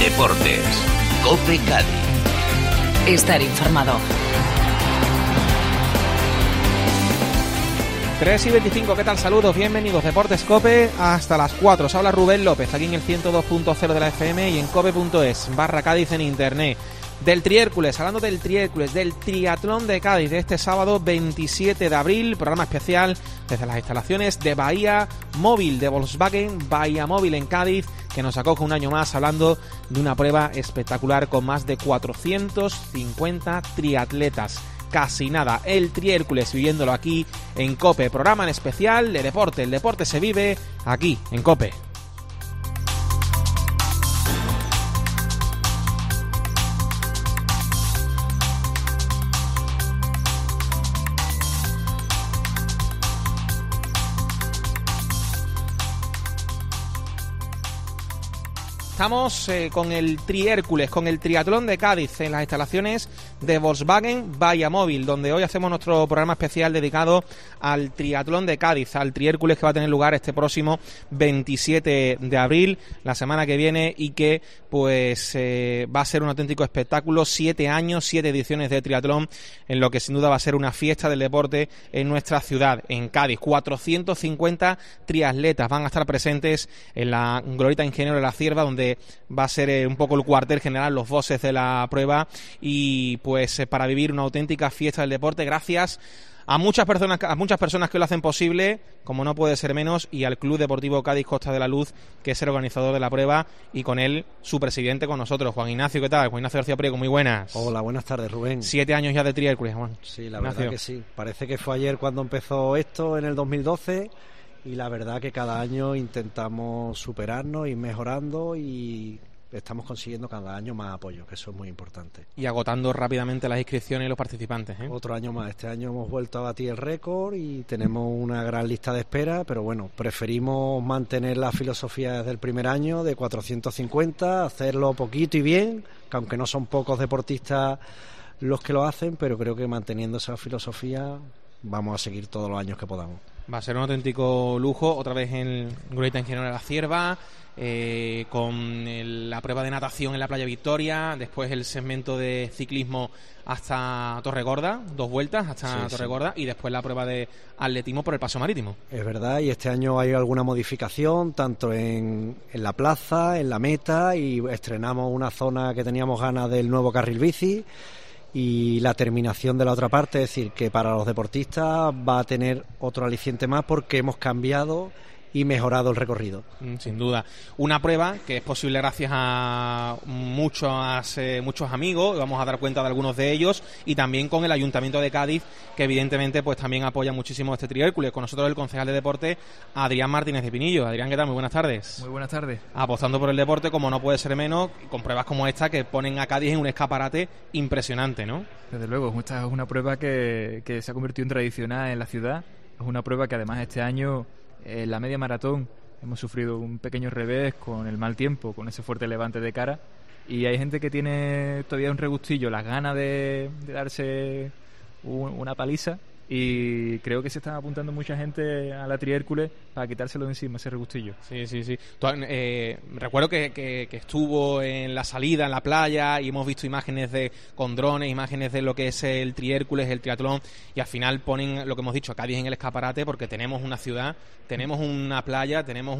Deportes. COPE Cádiz. Estar informado. 3:25, ¿qué tal? Saludos, bienvenidos. Deportes COPE hasta las 4. Os habla Rubén López, aquí en el 102.0 de la FM y en cope.es/Cádiz en internet. Del Triércules, hablando del Triércules, del triatlón de Cádiz de este sábado 27 de abril, programa especial desde las instalaciones de Bahía Móvil, de Volkswagen Bahía Móvil en Cádiz, que nos acoge un año más hablando de una prueba espectacular con más de 450 triatletas. Casi nada, el Triércules viviéndolo aquí en COPE, programa en especial de deporte. El deporte se vive aquí en COPE. Estamos con el Triércules, con el triatlón de Cádiz en las instalaciones de Volkswagen Bahía Móvil, donde hoy hacemos nuestro programa especial dedicado al triatlón de Cádiz, al Triércules que va a tener lugar este próximo 27 de abril, la semana que viene, y que pues va a ser un auténtico espectáculo. 7 años, 7 ediciones de triatlón, en lo que sin duda va a ser una fiesta del deporte en nuestra ciudad, en Cádiz. 450 triatletas van a estar presentes en la Glorieta Ingeniero de la Cierva, donde va a ser un poco el cuartel general, los bosses de la prueba, y pues para vivir una auténtica fiesta del deporte, gracias a muchas personas que lo hacen posible, como no puede ser menos, y al Club Deportivo Cádiz Costa de la Luz, que es el organizador de la prueba, y con él su presidente con nosotros, Juan Ignacio. ¿Qué tal? Juan Ignacio García Priego, muy buenas. Hola, buenas tardes, Rubén. 7 años ya de Triércules, Juan. Sí, la Ignacio. verdad que sí. Parece que fue ayer cuando empezó esto, en el 2012, y la verdad que cada año intentamos superarnos y mejorando, y estamos consiguiendo cada año más apoyo, que eso es muy importante. Y agotando rápidamente las inscripciones y los participantes, ¿eh? Otro año más. Este año hemos vuelto a batir el récord y tenemos una gran lista de espera, pero bueno, preferimos mantener la filosofía desde el primer año de 450, hacerlo poquito y bien, que aunque no son pocos deportistas los que lo hacen, pero creo que manteniendo esa filosofía vamos a seguir todos los años que podamos. Va a ser un auténtico lujo, otra vez en Glorieta Ingeniero de la Cierva, con la prueba de natación en la Playa Victoria, después el segmento de ciclismo hasta Torregorda, 2 vueltas hasta Torregorda, y después la prueba de atletismo por el Paso Marítimo. Es verdad, y este año hay alguna modificación, tanto en la plaza, en la meta, y estrenamos una zona que teníamos ganas del nuevo carril bici, y la terminación de la otra parte, es decir, que para los deportistas va a tener otro aliciente más porque hemos cambiado y mejorado el recorrido. Sin duda. Una prueba que es posible gracias a muchos amigos, vamos a dar cuenta de algunos de ellos, y también con el Ayuntamiento de Cádiz, que evidentemente pues también apoya muchísimo este Triércules. Con nosotros el concejal de deporte, Adrián Martínez de Pinillo. Adrián, ¿qué tal? Muy buenas tardes. Muy buenas tardes. Apostando por el deporte, como no puede ser menos, con pruebas como esta que ponen a Cádiz en un escaparate impresionante, ¿no? Desde luego, esta es una prueba que se ha convertido en tradicional en la ciudad. Es una prueba que además este año, en la media maratón, hemos sufrido un pequeño revés con el mal tiempo, con ese fuerte levante de cara, y hay gente que tiene todavía un regustillo, las ganas de darse una paliza, y creo que se están apuntando mucha gente a la Triércules para quitárselo de encima, ese regustillo. Sí. Recuerdo que estuvo en la salida, en la playa, y hemos visto imágenes con drones, imágenes de lo que es el Triércules, el triatlón, y al final ponen lo que hemos dicho, Cádiz en el escaparate, porque tenemos una ciudad, tenemos una playa, tenemos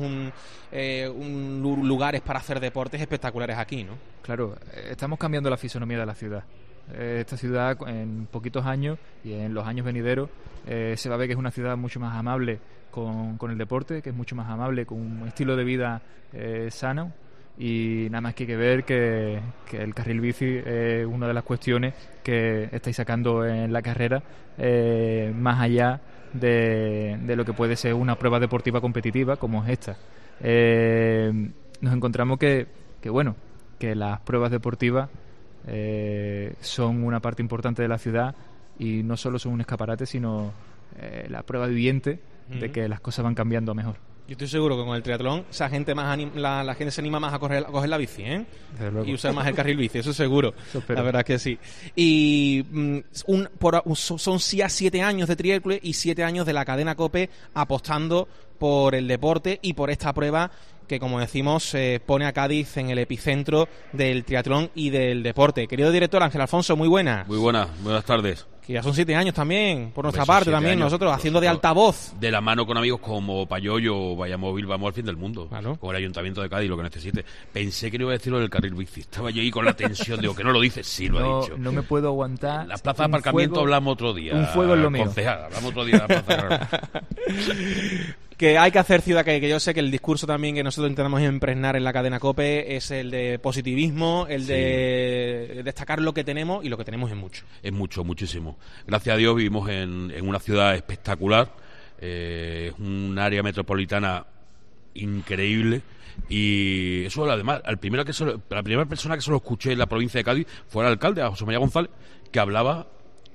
lugares para hacer deportes espectaculares aquí, ¿no? Claro, estamos cambiando la fisonomía de la ciudad. Esta ciudad en poquitos años y en los años venideros se va a ver que es una ciudad mucho más amable con el deporte, que es mucho más amable con un estilo de vida sano, y nada más que hay que ver que el carril bici es una de las cuestiones que estáis sacando en la carrera, más allá de lo que puede ser una prueba deportiva competitiva como es esta. Nos encontramos que las pruebas deportivas son una parte importante de la ciudad, y no solo son un escaparate, sino la prueba viviente de que las cosas van cambiando a mejor. Yo estoy seguro que con el triatlón la gente se anima más a coger la bici, ¿eh? Y usar más el carril bici, eso seguro. La verdad es que sí. Y son ya 7 años de Triércules y 7 años de la cadena COPE apostando por el deporte y por esta prueba que, como decimos, pone a Cádiz en el epicentro del triatlón y del deporte. Querido director Ángel Alfonso, muy buenas. Muy buenas tardes. Que ya son 7 años también, por nuestra Pues parte también, nosotros haciendo de altavoz. De la mano con amigos como Payoyo o Vallamóvil, vamos al fin del mundo. Claro. Con el Ayuntamiento de Cádiz, lo que necesite. Pensé que no iba a decirlo del carril bici. Estaba yo ahí con la tensión, digo, que no lo dice. Sí, lo ha dicho. No me puedo aguantar. En la plaza de aparcamiento hablamos otro día. Un fuego es lo mío. Concejal, hablamos otro día de la plaza. Que hay que hacer ciudad, que yo sé que el discurso también que nosotros intentamos impregnar en la cadena COPE es el de positivismo, el de destacar lo que tenemos, y lo que tenemos es mucho. Es mucho, muchísimo. Gracias a Dios vivimos en una ciudad espectacular, es un área metropolitana increíble, y eso además, la primera persona que se lo escuché en la provincia de Cádiz fue el alcalde, a José María González, que hablaba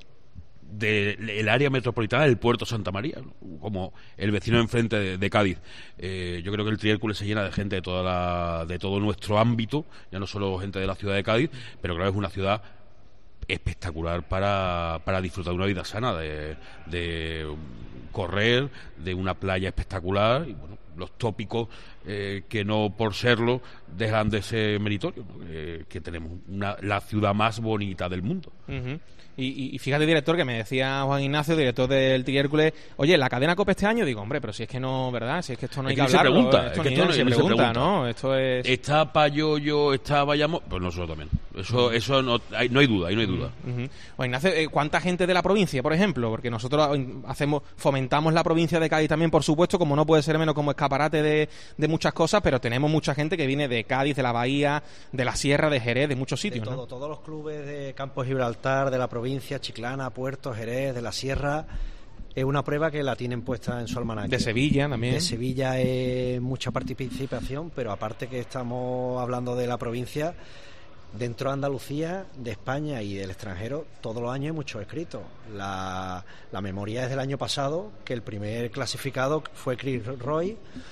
del área metropolitana del Puerto Santa María, como el vecino enfrente de Cádiz. Yo creo que el Triércules se llena de gente de todo nuestro ámbito, ya no solo gente de la ciudad de Cádiz, pero creo que es una ciudad espectacular para disfrutar de una vida sana, de correr, de una playa espectacular, y bueno, los tópicos que no por serlo dejan de ser meritorios, ¿no? Que tenemos la ciudad más bonita del mundo. Uh-huh. Y fíjate, director, que me decía Juan Ignacio, director del Triércules, oye, ¿la cadena COPE este año? Digo, hombre, pero si es que no, ¿verdad? Si es que esto no hay que hablarlo. Esto no se pregunta, ¿no? Esto es... Está Payoyo, está Bayamo, pues nosotros también. Eso no hay duda, ahí no hay duda. Uh-huh. Juan Ignacio, ¿cuánta gente de la provincia, por ejemplo? Porque nosotros fomentamos la provincia de Cádiz también, por supuesto, como no puede ser menos, como escaparate de muchas cosas, pero tenemos mucha gente que viene de Cádiz, de la Bahía, de la Sierra, de Jerez, de muchos sitios, de todo, ¿no? Todos los clubes de Campo Gibraltar, de la provincia, Chiclana, Puerto, Jerez, de la Sierra, es una prueba que la tienen puesta en su almanaque. De Sevilla también. De Sevilla es mucha participación, pero aparte que estamos hablando de la provincia, dentro de Andalucía, de España y del extranjero, todos los años hay muchos escritos. La memoria es del año pasado, que el primer clasificado fue Chris Roy,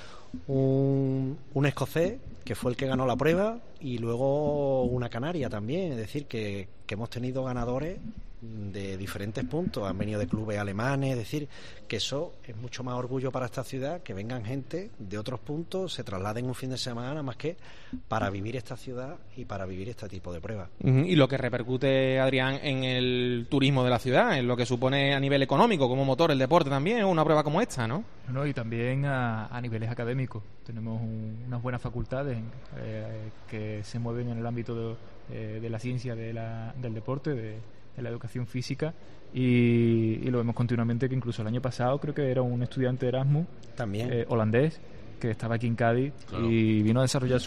un escocés, que fue el que ganó la prueba, y luego una canaria también. Es decir, que hemos tenido ganadores de diferentes puntos, han venido de clubes alemanes. Es decir, que eso es mucho más orgullo para esta ciudad, que vengan gente de otros puntos, se trasladen un fin de semana, más que para vivir esta ciudad y para vivir este tipo de pruebas. Y lo que repercute, Adrián, en el turismo de la ciudad, en lo que supone a nivel económico como motor el deporte también, una prueba como esta, ¿no? Y también a niveles académicos. Tenemos unas buenas facultades que se mueven en el ámbito de la ciencia del deporte, de la educación física, y lo vemos continuamente, que incluso el año pasado creo que era un estudiante de Erasmus también holandés que estaba aquí en Cádiz, claro, y vino a desarrollar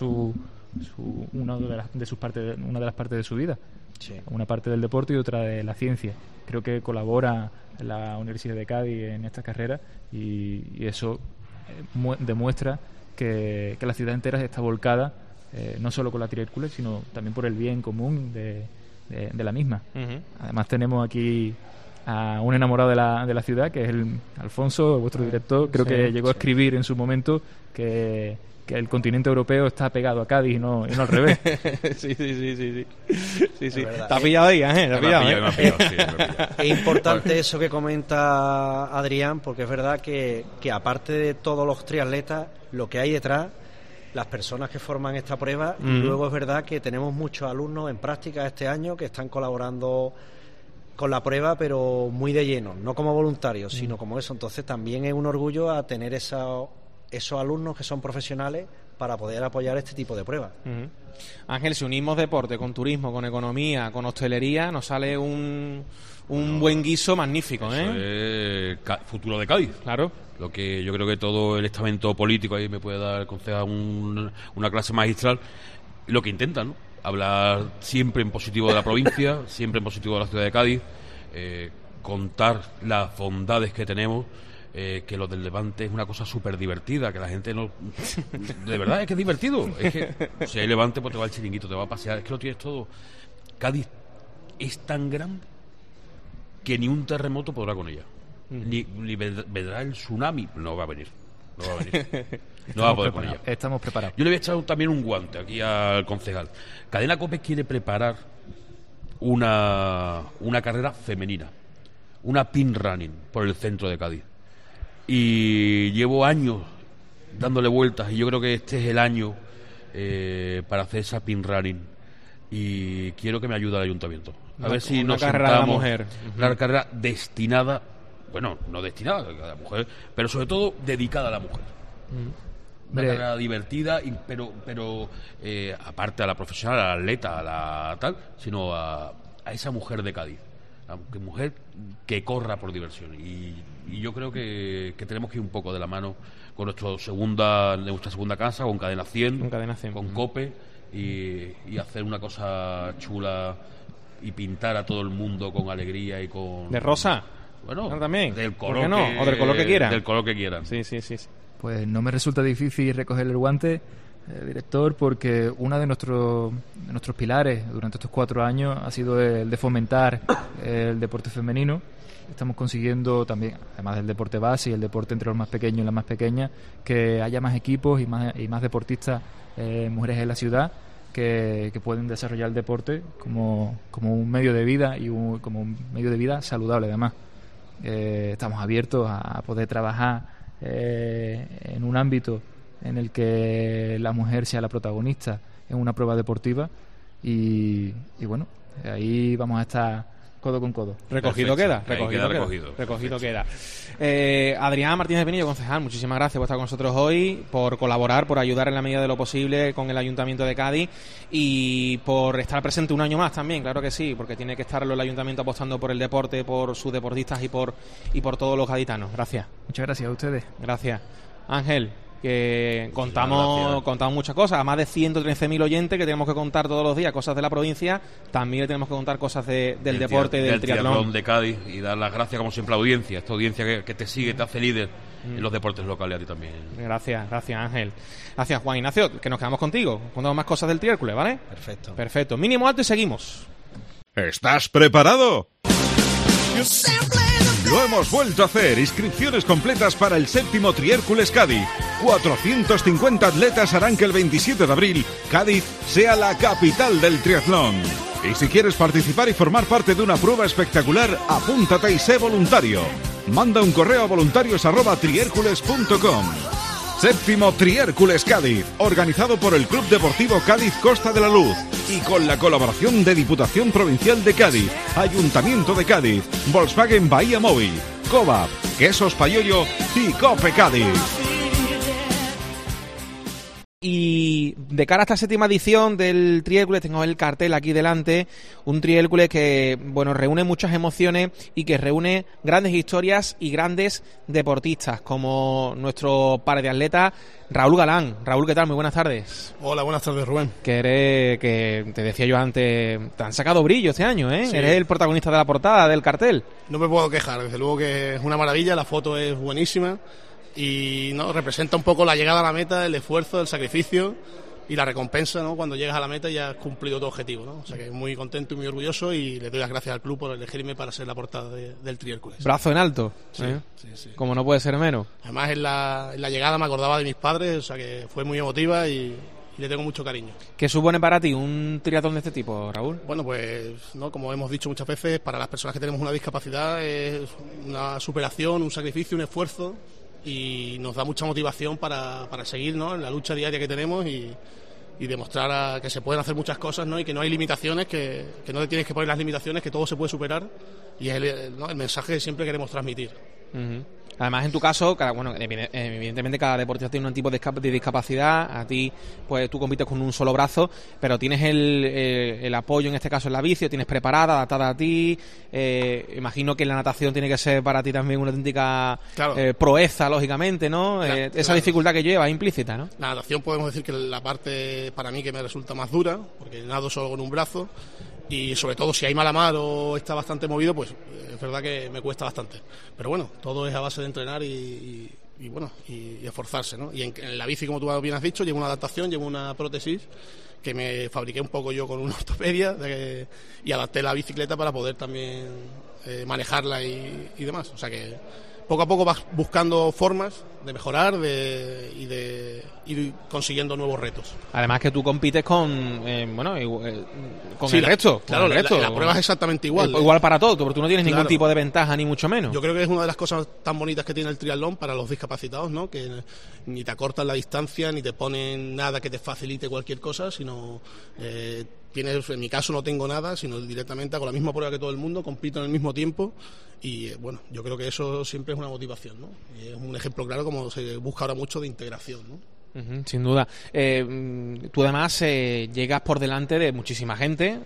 una de las partes de su vida, sí, una parte del deporte y otra de la ciencia. Creo que colabora la Universidad de Cádiz en esta carrera, y eso demuestra que la ciudad entera está volcada, no solo con la Triércules, sino también por el bien común de la misma. Uh-huh. Además tenemos aquí a un enamorado de la ciudad, que es el Alfonso, vuestro director. Creo que llegó a escribir en su momento que el continente europeo está pegado a Cádiz y no al revés. Sí. Está pillado ahí, Es importante eso que comenta Adrián, porque es verdad que aparte de todos los triatletas, lo que hay detrás, las personas que forman esta prueba, y luego es verdad que tenemos muchos alumnos en práctica este año que están colaborando con la prueba, pero muy de lleno, no como voluntarios, sino como eso. Entonces también es un orgullo a tener esos alumnos que son profesionales para poder apoyar este tipo de pruebas. Ángel, si unimos deporte con turismo, con economía, con hostelería, nos sale un buen guiso magnífico, futuro de Cádiz. Claro. Lo que yo creo que todo el estamento político, ahí me puede dar concejal una clase magistral, lo que intentan, ¿no? Hablar siempre en positivo de la provincia, siempre en positivo de la ciudad de Cádiz, contar las bondades que tenemos, que lo del Levante es una cosa súper divertida, que la gente no... De verdad, es que es divertido. Es que si hay Levante, pues te va al chiringuito, te va a pasear, es que lo tienes todo. Cádiz es tan grande que ni un terremoto podrá con ella. Ni vendrá el tsunami, no va a venir. No va a poder con ella. Estamos preparados. Yo le voy a echar también un guante aquí al concejal. Cadena COPE quiere preparar una carrera femenina, una pin running por el centro de Cádiz. Y llevo años dándole vueltas, y yo creo que este es el año para hacer esa pin running, y quiero que me ayude el ayuntamiento. A ver si nos carrera de la sentamos, mujer. una carrera destinada, bueno, no destinada a la mujer, pero sobre todo dedicada a la mujer. Una carrera divertida, pero aparte a la profesional, a la atleta, a la tal, sino a esa mujer de Cádiz, a mujer que corra por diversión. Y yo creo que tenemos que ir un poco de la mano con nuestra segunda casa, con Cadena 100, con COPE, y hacer una cosa chula y pintar a todo el mundo con alegría y con... ¿De rosa? Bueno, también. del color ¿Por qué no? O del color que quieran. Del color que quieran. Sí. Pues no me resulta difícil recoger el guante, director, porque uno de nuestros pilares durante estos 4 años ha sido el de fomentar el deporte femenino. Estamos consiguiendo también, además del deporte base y el deporte entre los más pequeños y las más pequeñas, que haya más equipos y más deportistas mujeres en la ciudad que pueden desarrollar el deporte como un medio de vida y como un medio de vida saludable además. Estamos abiertos a poder trabajar en un ámbito en el que la mujer sea la protagonista en una prueba deportiva y bueno, ahí vamos a estar codo con codo. Recogido queda. Adrián Martínez Pinillo, concejal, muchísimas gracias por estar con nosotros hoy, por colaborar, por ayudar en la medida de lo posible con el Ayuntamiento de Cádiz y por estar presente un año más también, claro que sí, porque tiene que estar el Ayuntamiento apostando por el deporte, por sus deportistas y por todos los gaditanos. Gracias. Muchas gracias a ustedes. Gracias. Ángel, que contamos muchas cosas, a más de 113.000 oyentes que tenemos que contar todos los días cosas de la provincia, también le tenemos que contar cosas del deporte, del triatlón de Cádiz, y dar las gracias como siempre a la audiencia, esta audiencia que te sigue, te hace líder en los deportes locales, a ti también. Gracias Ángel. Gracias Juan Ignacio, que nos quedamos contigo, contamos más cosas del triércules, ¿vale? Perfecto, mínimo alto y seguimos. ¿Estás preparado? Lo hemos vuelto a hacer. Inscripciones completas para el 7º Triércules Cádiz. 450 atletas harán que el 27 de abril Cádiz sea la capital del triatlón. Y si quieres participar y formar parte de una prueba espectacular, apúntate y sé voluntario. Manda un correo a voluntarios@triércules.com. 7º Triércules Cádiz, organizado por el Club Deportivo Cádiz Costa de la Luz y con la colaboración de Diputación Provincial de Cádiz, Ayuntamiento de Cádiz, Volkswagen Bahía Móvil, Cobap, Quesos Payollo y COPE Cádiz. Y de cara a esta 7ª edición del Triércules, tengo el cartel aquí delante, un Triércules que, bueno, reúne muchas emociones y que reúne grandes historias y grandes deportistas, como nuestro par de atletas, Raúl Galán. Raúl, ¿qué tal? Muy buenas tardes. Hola, buenas tardes, Rubén. Que te decía yo antes, te han sacado brillo este año, ¿eh? Sí. Eres el protagonista de la portada del cartel. No me puedo quejar, desde luego que es una maravilla, la foto es buenísima. Y no representa un poco la llegada a la meta, el esfuerzo, el sacrificio y la recompensa, ¿no? Cuando llegas a la meta y ya has cumplido tu objetivo, ¿no? O sea que muy contento y muy orgulloso, y le doy las gracias al club por elegirme para ser la portada del Triércules. Brazo en alto, sí, ¿eh? Sí. Como no puede ser menos. Además en la llegada me acordaba de mis padres, o sea que fue muy emotiva y le tengo mucho cariño. ¿Qué supone para ti un triatlón de este tipo, Raúl? Bueno, pues, ¿no? Como hemos dicho muchas veces, para las personas que tenemos una discapacidad es una superación, un sacrificio, un esfuerzo, y nos da mucha motivación para seguir, ¿no? En la lucha diaria que tenemos y demostrar que se pueden hacer muchas cosas, ¿no? Y que no hay limitaciones, que no te tienes que poner las limitaciones, que todo se puede superar, y es el mensaje que siempre queremos transmitir. Uh-huh. Además, en tu caso, evidentemente cada deportista tiene un tipo de discapacidad. A ti, pues tú compites con un solo brazo, pero tienes el apoyo, en este caso en la bici, tienes preparada, adaptada a ti. Imagino que la natación tiene que ser para ti también una auténtica proeza, lógicamente, ¿no? Esa dificultad que lleva implícita, ¿no? La natación podemos decir que la parte para mí que me resulta más dura, porque nado solo con un brazo. Y sobre todo si hay mala mar o está bastante movido, pues es verdad que me cuesta bastante. Pero bueno, todo es a base de entrenar y esforzarse, ¿no? Y en la bici, como tú bien has dicho, llevo una adaptación, llevo una prótesis que me fabriqué un poco yo con una ortopedia y adapté la bicicleta para poder también manejarla y demás. O sea que poco a poco vas buscando formas de mejorar y de ir consiguiendo nuevos retos. Además que tú compites con con Sí, el resto. Claro, con el resto. la prueba es exactamente igual. Igual para todo, porque tú no tienes ningún Claro. tipo de ventaja, ni mucho menos. Yo creo que es una de las cosas tan bonitas que tiene el triatlón para los discapacitados, ¿no? Que ni te acortan la distancia, ni te ponen nada que te facilite cualquier cosa, sino en mi caso no tengo nada, sino directamente hago la misma prueba que todo el mundo, compito en el mismo tiempo y bueno, yo creo que eso siempre es una motivación, ¿no? Y es un ejemplo claro como se busca ahora mucho de integración, ¿no? Ujú, sin duda. Tú además llegas por delante de muchísima gente.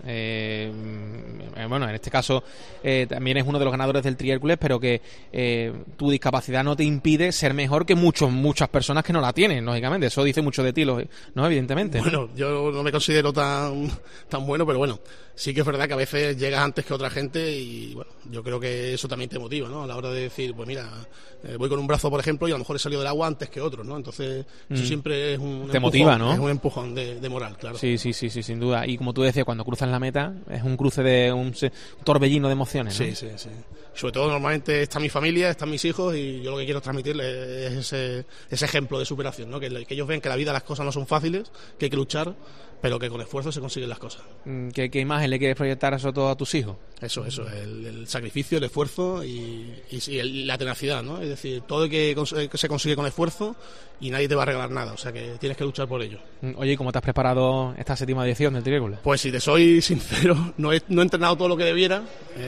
Bueno, en este caso también es uno de los ganadores del Tri-Hércules, pero que tu discapacidad no te impide ser mejor que muchas personas que no la tienen, lógicamente. Eso dice mucho de ti, ¿no? Evidentemente. Bueno, yo no me considero tan bueno, pero bueno, sí que es verdad que a veces llegas antes que otra gente y bueno, yo creo que eso también te motiva, ¿no? A la hora de decir, pues mira, voy con un brazo, por ejemplo, y a lo mejor he salido del agua antes que otros, ¿no? Entonces, eso siempre es un Te empujón, motiva, ¿no? Es un empujón de moral, claro. Sí, sin duda. Y como tú decías, cuando cruzas la meta, es un cruce de un torbellino de emociones, ¿no? Sí. Sobre todo, normalmente está mi familia, están mis hijos y yo lo que quiero transmitirles es ese ejemplo de superación, ¿no? Que ellos ven que la vida, las cosas no son fáciles, que hay que luchar, pero que con esfuerzo se consiguen las cosas. ¿Qué imagen le quieres proyectar eso todo a tus hijos? Eso, el sacrificio, el esfuerzo y la tenacidad, ¿no? Es decir, todo que se consigue con esfuerzo y nadie te va a regalar nada, o sea que tienes que luchar por ello. Oye, ¿y cómo te has preparado esta 7ª edición del Tri-Hércules? Pues si te soy sincero, no he entrenado todo lo que debiera,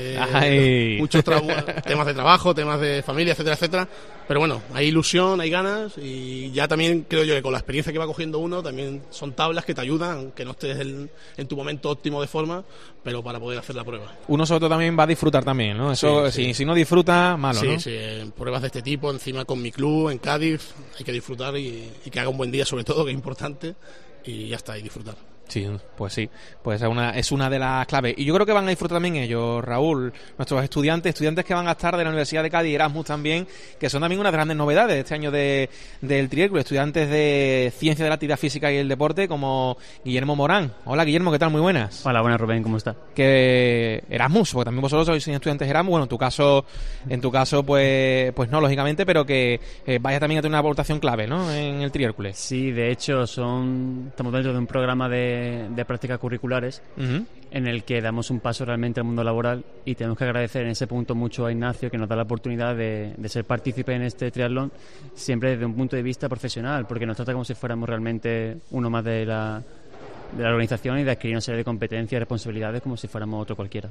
muchos temas de trabajo, temas de familia, etcétera, pero bueno, hay ilusión, hay ganas y ya también creo yo que con la experiencia que va cogiendo uno también son tablas que te ayudan, aunque no estés en tu momento óptimo de forma, pero para poder hacer la prueba. Uno sobre todo también va a disfrutar también, ¿no? Eso, Sí. Si no disfruta, malo, Sí, ¿no? sí, en pruebas de este tipo, encima con mi club en Cádiz, hay que disfrutar y que haga un buen día sobre todo, que es importante, y ya está, y disfrutar. Sí, pues es una de las claves. Y yo creo que van a disfrutar también ellos, Raúl, nuestros estudiantes que van a estar de la Universidad de Cádiz, Erasmus también, que son también una de las grandes novedades de este año del Tri-Hércules, estudiantes de Ciencia de la Actividad Física y el Deporte, como Guillermo Morán. Hola, Guillermo, ¿qué tal? Muy buenas. Hola, buenas, Rubén, ¿cómo está? Que Erasmus, porque también vosotros sois estudiantes Erasmus, bueno, en tu caso pues no, lógicamente, pero que vaya también a tener una aportación clave, ¿no? En el Tri-Hércules. Sí, de hecho, estamos dentro de un programa de prácticas curriculares en el que damos un paso realmente al mundo laboral y tenemos que agradecer en ese punto mucho a Ignacio, que nos da la oportunidad de ser partícipe en este triatlón siempre desde un punto de vista profesional, porque nos trata como si fuéramos realmente uno más de la organización y de adquirir una serie de competencias y responsabilidades como si fuéramos otro cualquiera.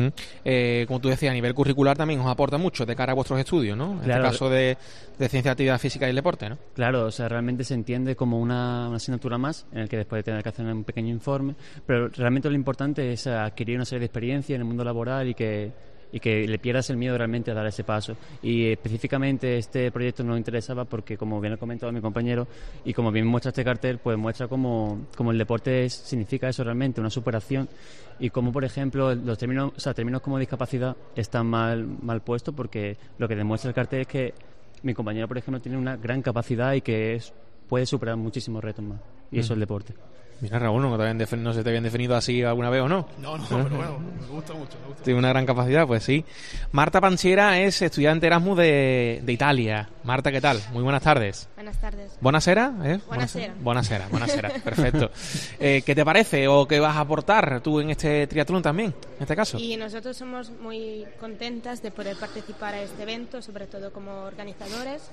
Como tú decías, a nivel curricular también os aporta mucho de cara a vuestros estudios, ¿no? En Claro. este caso de Ciencia de Actividad Física y el Deporte, ¿no? Claro, o sea, realmente se entiende como una asignatura más en el que después de tener que hacer un pequeño informe, pero realmente lo importante es adquirir una serie de experiencia en el mundo laboral y que le pierdas el miedo realmente a dar ese paso. Y específicamente este proyecto nos interesaba porque, como bien ha comentado mi compañero y como bien muestra este cartel, pues muestra cómo el deporte significa eso realmente, una superación, y como por ejemplo los términos como discapacidad están mal puestos, porque lo que demuestra el cartel es que mi compañero, por ejemplo, tiene una gran capacidad y que puede superar muchísimos retos más, y eso es el deporte. Mira, Raúl, no se te habían definido así alguna vez o no. No, pero bueno, me gusta mucho. Tiene una gran capacidad, pues sí. Marta Panchera es estudiante Erasmus de Italia. Marta, ¿qué tal? Muy buenas tardes. Buenas tardes. ¿Buonasera? Buonasera, perfecto. ¿Qué te parece o qué vas a aportar tú en este triatlón también, en este caso? Y nosotros somos muy contentas de poder participar a este evento, sobre todo como organizadores,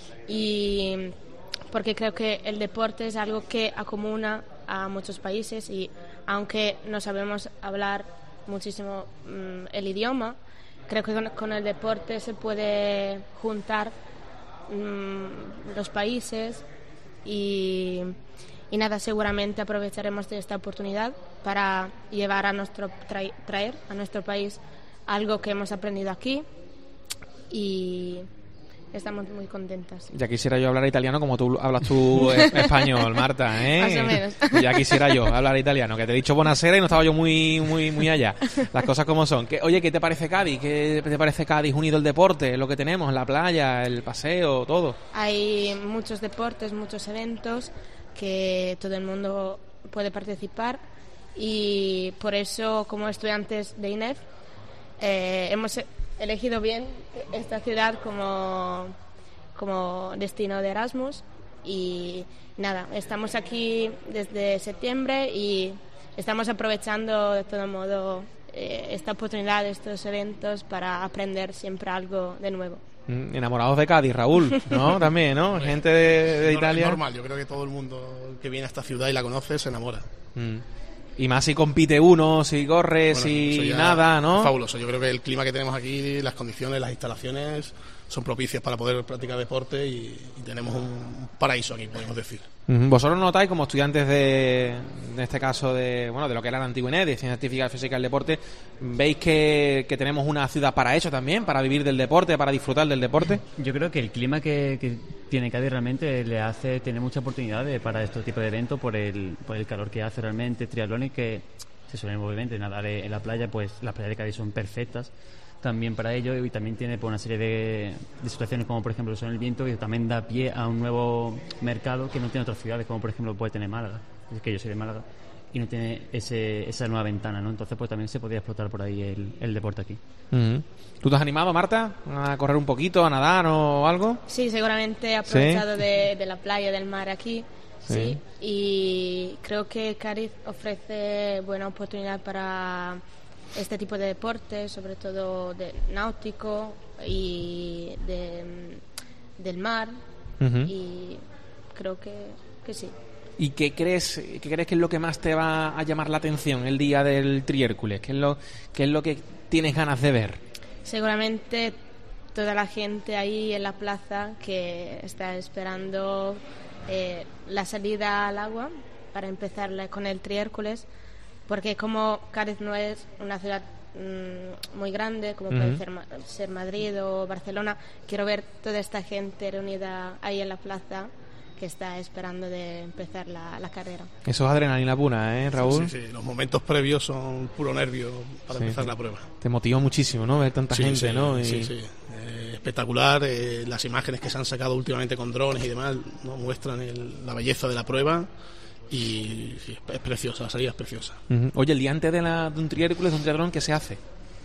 y porque creo que el deporte es algo que acomuna a muchos países, y aunque no sabemos hablar muchísimo el idioma, creo que con el deporte se puede juntar los países y nada, seguramente aprovecharemos de esta oportunidad para llevar traer a nuestro país algo que hemos aprendido aquí, y estamos muy contentas. Ya quisiera yo hablar italiano como tú hablas tú español, Marta, ¿eh? Más o menos. Ya quisiera yo hablar italiano, que te he dicho buonasera y no estaba yo muy allá. Las cosas como son. Oye, ¿qué te parece Cádiz? ¿Qué te parece Cádiz unido al deporte? Lo que tenemos, la playa, el paseo, todo. Hay muchos deportes, muchos eventos que todo el mundo puede participar, y por eso, como estudiantes de INEF, hemos elegido bien esta ciudad como destino de Erasmus y nada, estamos aquí desde septiembre y estamos aprovechando de todo modo esta oportunidad, estos eventos para aprender siempre algo de nuevo. Enamorados de Cádiz, Raúl, ¿no? También, ¿no? Gente de Italia. Es normal, yo creo que todo el mundo que viene a esta ciudad y la conoce se enamora. Y más si compite uno, si corre, Bueno, si nada, ¿no? Es fabuloso. Yo creo que el clima que tenemos aquí, las condiciones, las instalaciones son propicias para poder practicar deporte y tenemos un paraíso aquí, podemos decir. Vosotros notáis como estudiantes en este caso de lo que era la antigua INED, de Ciencias Científicas, Física y el Deporte, ¿veis que tenemos una ciudad para eso también, para vivir del deporte, para disfrutar del deporte? Yo creo que el clima que tiene Cádiz realmente le hace tener muchas oportunidades para este tipo de eventos por el calor que hace realmente, triatlones que se suelen obviamente nadar en la playa, pues las playas de Cádiz son perfectas también para ello y también tiene una serie de situaciones como por ejemplo son el viento que también da pie a un nuevo mercado que no tiene otras ciudades como por ejemplo puede tener Málaga, es que yo soy de Málaga y no tiene esa nueva ventana, ¿no? Entonces pues también se podría explotar por ahí el deporte aquí. ¿Tú te has animado, Marta, a correr un poquito, a nadar o algo? Sí, seguramente he aprovechado de la playa, del mar aquí. Sí, y creo que Cádiz ofrece buena oportunidad para este tipo de deportes, sobre todo de náutico y del mar, y creo que sí. ¿Y qué crees que es lo que más te va a llamar la atención el día del Triércules? ¿Qué es lo que tienes ganas de ver? Seguramente toda la gente ahí en la plaza que está esperando la salida al agua para empezar con el Triércules, porque como Cádiz no es una ciudad muy grande como puede ser Madrid o Barcelona, quiero ver toda esta gente reunida ahí en la plaza que está esperando de empezar la carrera. Eso es adrenalina pura, Raúl? Sí, los momentos previos son puro nervio para empezar la prueba. Te motiva muchísimo, ¿no? Ver tanta gente, ¿no? Sí. Espectacular, las imágenes que se han sacado últimamente con drones y demás, ¿no? Muestran la belleza de la prueba y es preciosa, la salida es preciosa. Oye, el día antes de un Triércules, de un triatlón, ¿qué se hace?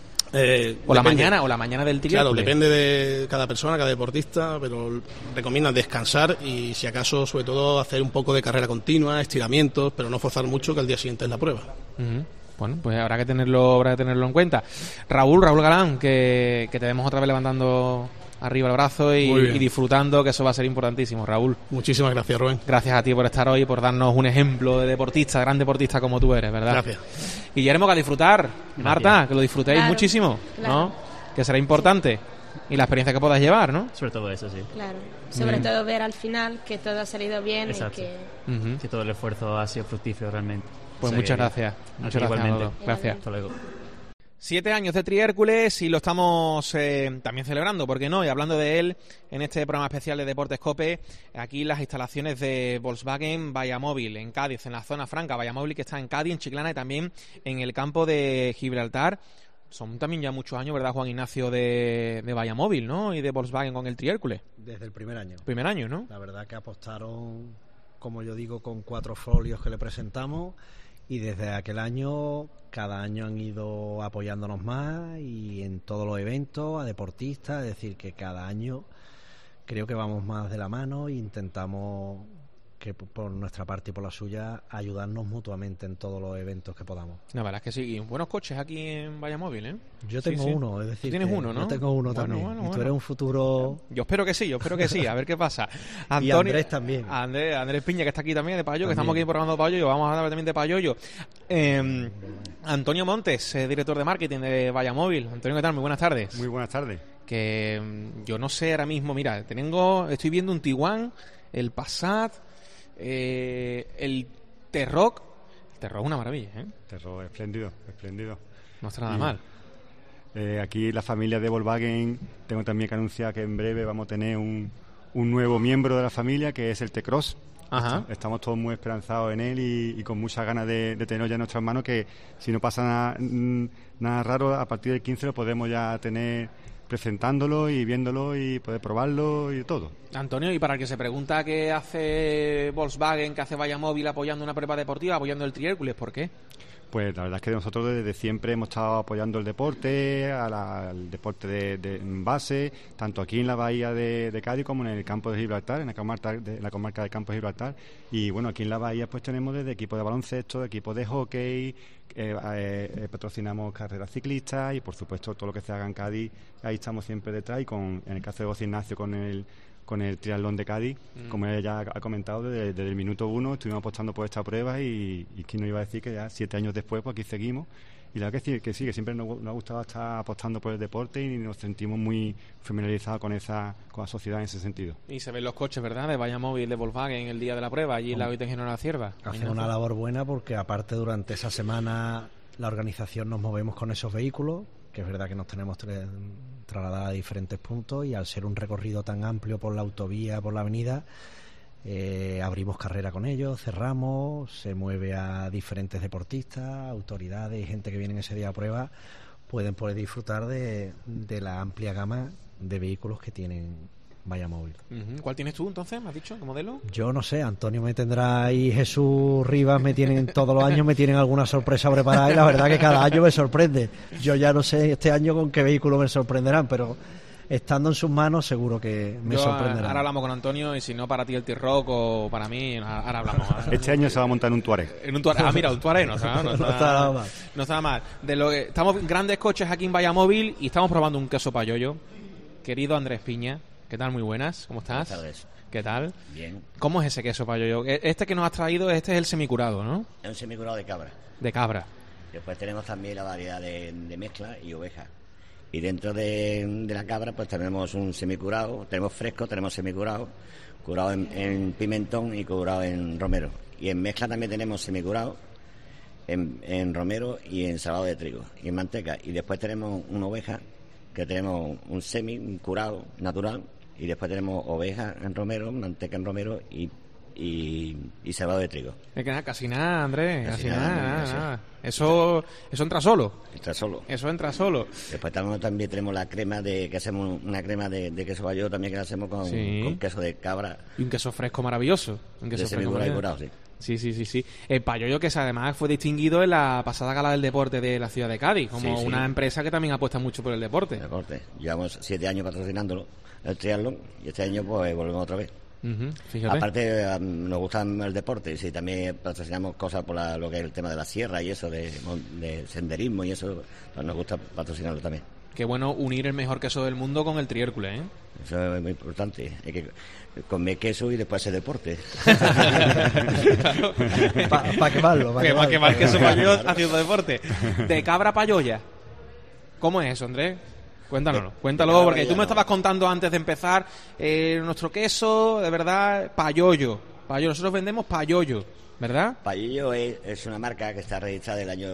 O la mañana del Triércules. Claro, depende de cada persona, cada deportista, pero recomiendan descansar y si acaso sobre todo hacer un poco de carrera continua, estiramientos, pero no forzar mucho que al día siguiente es la prueba. Bueno, pues habrá que tenerlo en cuenta. Raúl Galán, que te vemos otra vez levantando arriba el brazo y disfrutando, que eso va a ser importantísimo, Raúl. Muchísimas gracias, Rubén. Gracias a ti por estar hoy y por darnos un ejemplo de deportista, gran deportista como tú eres, ¿verdad? Gracias. Guillermo, que a disfrutar. Gracias. Marta, que lo disfrutéis muchísimo, ¿no? Que será importante. Y la experiencia que puedas llevar, ¿no? Sobre todo eso, sí. Claro. Sobre todo ver al final que todo ha salido bien. Exacto. Y que todo el esfuerzo ha sido fructífero realmente. Pues muchas gracias. Muchas gracias. Igualmente. Gracias. Hasta luego. 7 años de Triércules y lo estamos también celebrando, ¿por qué no? Y hablando de él en este programa especial de Deportes COPE, aquí las instalaciones de Volkswagen Vallamóvil en Cádiz, en la zona franca. Vallamóvil que está en Cádiz, en Chiclana y también en el campo de Gibraltar. Son también ya muchos años, ¿verdad, Juan Ignacio, de Vallamóvil, ¿no? Y de Volkswagen con el Triércules. Desde el primer año. Primer año, ¿no? La verdad que apostaron, como yo digo, con 4 folios que le presentamos. Y desde aquel año, cada año han ido apoyándonos más y en todos los eventos, a deportistas, es decir, que cada año creo que vamos más de la mano e intentamos, que por nuestra parte y por la suya, ayudarnos mutuamente en todos los eventos que podamos. La verdad es que sí, y buenos coches aquí en Vallamóvil, ¿eh? Yo tengo uno, es decir, tienes uno, ¿no? Yo tengo uno también, y tú eres un futuro... Yo espero que sí, a ver qué pasa. Y Andrés también. Andrés Piña, que está aquí también, de Payoyo, que estamos aquí programando Payoyo, vamos a hablar también de Payoyo. Antonio Montes, director de marketing de Vallamóvil. Antonio, ¿qué tal? Muy buenas tardes. Muy buenas tardes. Que yo no sé ahora mismo, mira, estoy viendo un Tiguan, el Passat... el T-Roc. El T-Roc es una maravilla, ¿eh? T-Roc, espléndido. No está nada mal. Aquí la familia de Volkswagen, tengo también que anunciar que en breve vamos a tener un nuevo miembro de la familia, que es el T-Cross. Ajá. Estamos todos muy esperanzados en él y con muchas ganas de tenerlo ya en nuestras manos, que si no pasa nada raro, a partir del 15 lo podemos ya tener presentándolo y viéndolo y poder probarlo y todo. Antonio, y para el que se pregunta qué hace Volkswagen, qué hace Vallamóvil apoyando una prueba deportiva, apoyando el Triércules, ¿por qué? Pues la verdad es que nosotros desde siempre hemos estado apoyando el deporte, al deporte de base, tanto aquí en la bahía de Cádiz como en el campo de Gibraltar, en la comarca del campo de Gibraltar. Y bueno, aquí en la bahía pues tenemos desde equipos de baloncesto, equipos de hockey, patrocinamos carreras ciclistas y por supuesto todo lo que se haga en Cádiz, ahí estamos siempre detrás. Y en el caso de José Ignacio con el triatlón de Cádiz, como ella ya ha comentado, desde el minuto 1 estuvimos apostando por esta prueba y quién nos iba a decir que ya 7 años después pues aquí seguimos. Y la verdad que sí, que siempre nos ha gustado estar apostando por el deporte y nos sentimos muy familiarizados con la sociedad en ese sentido. Y se ven los coches, ¿verdad?, de Bahía Móvil, de Volkswagen el día de la prueba, allí en la Virgen General de la Cierva. Hacen una labor buena porque aparte durante esa semana la organización nos movemos con esos vehículos, que es verdad que nos tenemos trasladar a diferentes puntos, y al ser un recorrido tan amplio por la autovía, por la avenida, abrimos carrera con ellos, cerramos, se mueve a diferentes deportistas, autoridades y gente que vienen ese día a prueba, pueden poder disfrutar de la amplia gama de vehículos que tienen Bahía Móvil. ¿Cuál tienes tú entonces? ¿Me has dicho? ¿Qué modelo? Yo no sé, Antonio me tendrá y Jesús Rivas todos los años me tienen alguna sorpresa preparada, y la verdad que cada año me sorprende. Yo ya no sé este año con qué vehículo me sorprenderán, pero estando en sus manos seguro que me sorprenderán. Ahora hablamos con Antonio, y si no para ti el T-Rock o para mí, ahora hablamos. Este año se va a montar en un Touareg. Mira, un Touareg no está nada mal. No está mal. Estamos en grandes coches aquí en Bahía Móvil y estamos probando un queso payollo. Querido Andrés Piña, ¿qué tal? Muy buenas, ¿cómo estás? Buenas tardes. ¿Qué tal? Bien. ¿Cómo es ese queso payollo? Este que nos has traído, este es el semicurado, ¿no? Es un semicurado de cabra. De cabra. Después tenemos también la variedad de mezcla y oveja. Y dentro de la cabra pues tenemos un semicurado, tenemos fresco, tenemos semicurado, curado en pimentón y curado en romero. Y en mezcla también tenemos semicurado en romero y en salado de trigo y en manteca. Y después tenemos una oveja, que tenemos un curado natural, y después tenemos oveja en romero, manteca en romero y cebado de trigo. Es que casi nada, Andrés, casi nada. Sí. Eso entra solo. Eso entra solo. Después también tenemos la crema que hacemos una crema de queso payollo también, que la hacemos con queso de cabra. Y un queso fresco maravilloso. Un queso fresco maravilloso. Sí. El payollo, que además fue distinguido en la pasada gala del deporte de la ciudad de Cádiz, como una empresa que también apuesta mucho por el deporte. Llevamos 7 años patrocinándolo, el triatlón, y este año pues volvemos otra vez. Fíjate. Aparte nos gusta el deporte, y sí, también patrocinamos cosas por lo que es el tema de la sierra y eso, de senderismo y eso, pues nos gusta patrocinarlo también. Qué bueno unir el mejor queso del mundo con el Triércules, ¿eh? Eso es muy importante. Hay que comer queso y después hacer deporte. Para quemarlo. Para quemar queso payollo haciendo deporte. De cabra payolla. ¿Cómo es eso, Andrés? Cuéntalo, porque tú me estabas contando antes de empezar nuestro queso, de verdad, payollo. Nosotros vendemos payollo, ¿verdad? Payollo es una marca que está registrada del año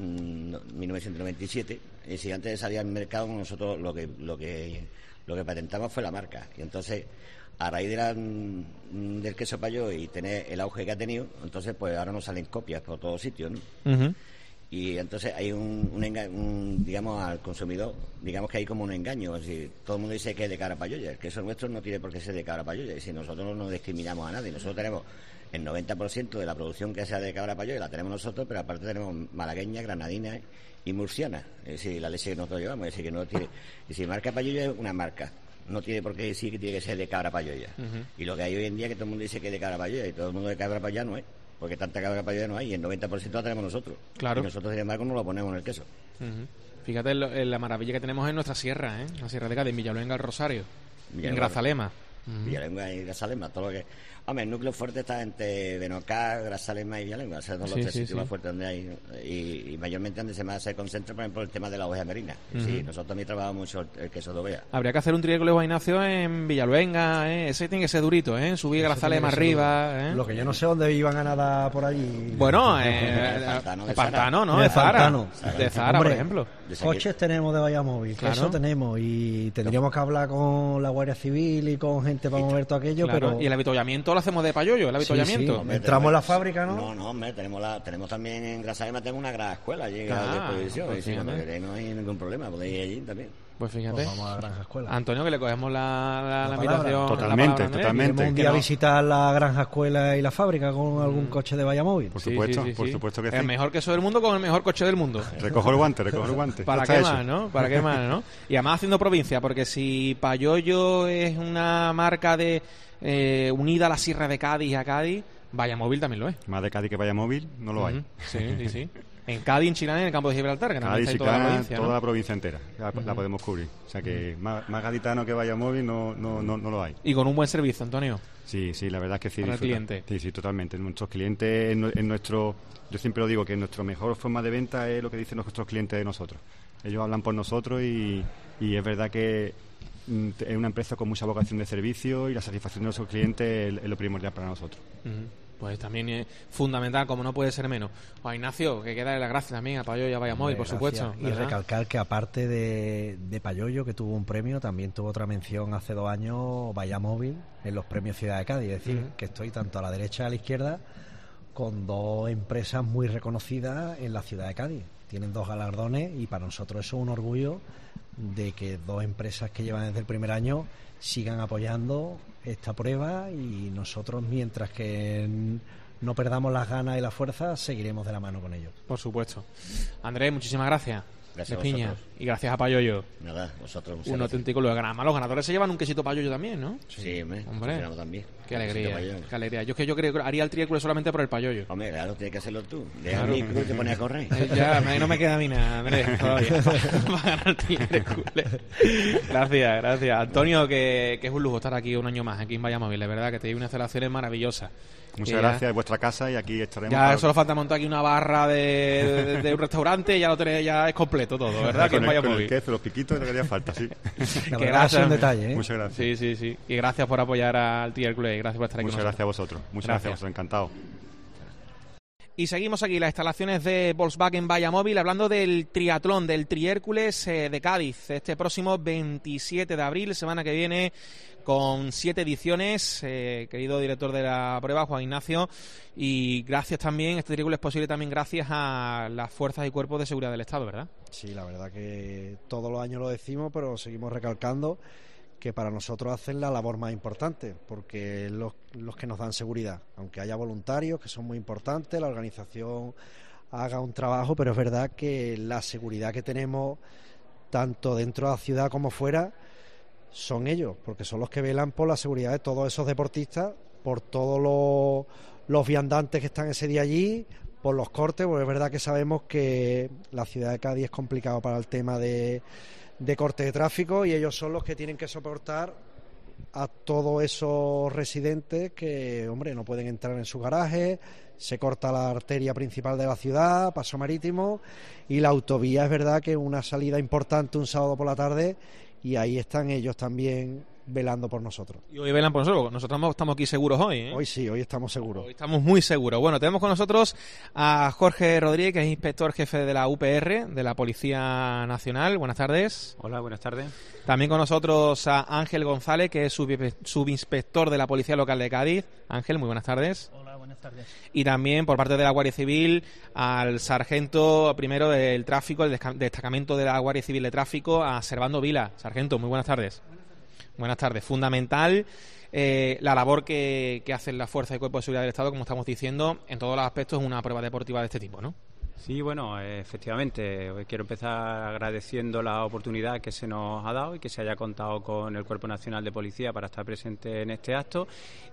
1997. Y si antes de salir al mercado, nosotros lo que patentamos fue la marca. Y entonces, a raíz del queso payollo y tener el auge que ha tenido, entonces pues ahora nos salen copias por todos sitios, ¿no? Y entonces hay digamos, al consumidor, digamos que hay como un engaño. Es decir, todo el mundo dice que es de cabra payolla. El queso nuestro no tiene por qué ser de cabra payolla. Y si nosotros no discriminamos a nadie, nosotros tenemos el 90% de la producción que sea de cabra payolla, la tenemos nosotros, pero aparte tenemos malagueña, granadina y murciana. Es decir, la leche que nosotros llevamos. Es decir, que no tiene. Y si marca payolla es una marca. No tiene por qué decir que tiene que ser de cabra payolla. Y lo que hay hoy en día, que todo el mundo dice que es de cabra payolla, y todo el mundo de cabra payolla no es. Porque tanta cabra payolla no hay, y el 90% la tenemos nosotros. Claro. Y nosotros, sin embargo, no lo ponemos en el queso. Fíjate la maravilla que tenemos en nuestra sierra, ¿eh? La Sierra de Cádiz, en Villaluenga, el Rosario, en Grazalema. Villaluenga y Grazalema, todo lo que... Hombre, el núcleo fuerte está entre Benocá, Grazalema y Villaluenga. O sea, son los tres sitios más fuertes donde hay. Y mayormente donde se concentra, por ejemplo, el tema de la oveja merina. Sí, nosotros también trabajamos mucho el queso de oveja. Habría que hacer un triángulo, Juan Ignacio, en Villaluenga, ¿eh? Ese tiene que ser durito, ¿eh? Subir Grazalema arriba, ¿eh? Lo que yo no sé dónde iban a nadar por allí. Bueno, Pantano, ¿no? De Zara, por ejemplo. Coches tenemos de Bahía Móvil, claro. Eso tenemos, y tendríamos que hablar con la Guardia Civil y con gente para mover todo aquello, pero... Y el avituallamiento lo hacemos de payollo, el avituallamiento. Sí, hombre, entramos en la fábrica, ¿no? No, hombre, tenemos también en Grazalema, tengo una gran escuela allí a disposición, no hay ningún problema, podéis ir allí también. Pues fíjate. Pues vamos a la Granja Escuela. Antonio, que le cogemos la palabra. invitación. Totalmente, totalmente. Iremos un día a visitar la Granja Escuela y la fábrica con algún coche de Vallamóvil. Por supuesto, por supuesto que sí. El mejor queso del mundo con el mejor coche del mundo. Recojo el guante. ¿Para qué más, no? ¿Para qué más, no? Y además haciendo provincia, porque si Payollo es una marca de unida a la Sierra de Cádiz y a Cádiz, Vallamóvil también lo es. Más de Cádiz que Vallamóvil no lo hay. Sí. En Cádiz, en Chilán y en el campo de Gibraltar, que Cádiz, también está toda la provincia, toda ¿no? la provincia entera la podemos cubrir. O sea que más gaditano que Vallamóvil no lo hay. Y con un buen servicio, Antonio. Sí, la verdad es que sí. Para el cliente. Sí, totalmente. Nuestros clientes, en nuestro, yo siempre lo digo, que nuestra mejor forma de venta es lo que dicen nuestros clientes de nosotros. Ellos hablan por nosotros y es verdad que es una empresa con mucha vocación de servicio y la satisfacción de nuestros clientes es lo primordial para nosotros. Pues también es fundamental, como no puede ser menos. Juan Ignacio, que queda de las gracias también a Payollo y a Vallamóvil, por supuesto. Y recalcar que aparte de Payollo, que tuvo un premio, también tuvo otra mención hace 2 años Vallamóvil en los premios Ciudad de Cádiz. Es decir, que estoy tanto a la derecha y a la izquierda con 2 empresas muy reconocidas en la ciudad de Cádiz. Tienen 2 galardones y para nosotros eso es un orgullo de que 2 empresas que llevan desde el primer año sigan apoyando esta prueba y nosotros, mientras que no perdamos las ganas y la fuerza, seguiremos de la mano con ellos. Por supuesto. Andrés, muchísimas gracias. Gracias de Piña. vosotros. Y gracias a Payollo. Nada, vosotros. Un auténtico lugar. Además, los ganadores se llevan un quesito Payollo también, ¿no? Sí, hombre. También. Qué alegría. Yo creo que haría el triángulo solamente por el Payollo. Hombre, claro, tienes que hacerlo tú. Deja el micro y te pones a correr. Ya, no me queda a mí nada, Andrés, todavía. Para ganar el triángulo. Gracias. Antonio, que es un lujo estar aquí un año más, aquí en Vallamóvil. De verdad, que tenéis unas instalaciones maravillosas. Muchas gracias, es vuestra casa y aquí estaremos. Ya solo falta montar aquí una barra de un restaurante y ya lo tenéis, ya es completo todo, ¿verdad? Que con el queso, los piquitos, lo que haría falta, sí. Que gracias, es un detalle, ¿eh? Muchas gracias. Sí. Y gracias por apoyar al Triércules, gracias por estar aquí. Muchas gracias a vosotros. Muchas gracias a vosotros, encantado. Y seguimos aquí, las instalaciones de Volkswagen Vallamóvil, hablando del triatlón, del Triércules de Cádiz, este próximo 27 de abril, semana que viene, con 7 ediciones, querido director de la prueba, Juan Ignacio, y gracias también, este Triércules es posible también gracias a las fuerzas y cuerpos de seguridad del Estado, ¿verdad? Sí, la verdad que todos los años lo decimos, pero seguimos recalcando que para nosotros hacen la labor más importante, porque los que nos dan seguridad, aunque haya voluntarios, que son muy importantes, la organización haga un trabajo, pero es verdad que la seguridad que tenemos, tanto dentro de la ciudad como fuera, son ellos, porque son los que velan por la seguridad de todos esos deportistas, por todos los viandantes que están ese día allí, por los cortes, porque es verdad que sabemos que la ciudad de Cádiz es complicado para el tema de corte de tráfico y ellos son los que tienen que soportar a todos esos residentes que, hombre, no pueden entrar en sus garajes, se corta la arteria principal de la ciudad, paso marítimo, y la autovía es verdad que es una salida importante un sábado por la tarde y ahí están ellos también velando por nosotros. Y hoy velan por nosotros. Nosotros estamos aquí seguros hoy, ¿eh? Hoy sí, hoy estamos seguros. Hoy estamos muy seguros. Bueno, tenemos con nosotros a Jorge Rodríguez, que es inspector jefe de la UPR, de la Policía Nacional. Buenas tardes. Hola, buenas tardes. También con nosotros a Ángel González, que es subinspector de la Policía Local de Cádiz. Ángel, muy buenas tardes. Hola, buenas tardes. Y también por parte de la Guardia Civil al sargento primero del tráfico, el destacamento de la Guardia Civil de Tráfico, a Servando Vila. Sargento, muy buenas tardes. Buenas tardes. Fundamental la labor que hacen las fuerzas y cuerpos de seguridad del Estado, como estamos diciendo, en todos los aspectos, es una prueba deportiva de este tipo, ¿no? Sí, bueno, efectivamente, hoy quiero empezar agradeciendo la oportunidad que se nos ha dado y que se haya contado con el Cuerpo Nacional de Policía para estar presente en este acto.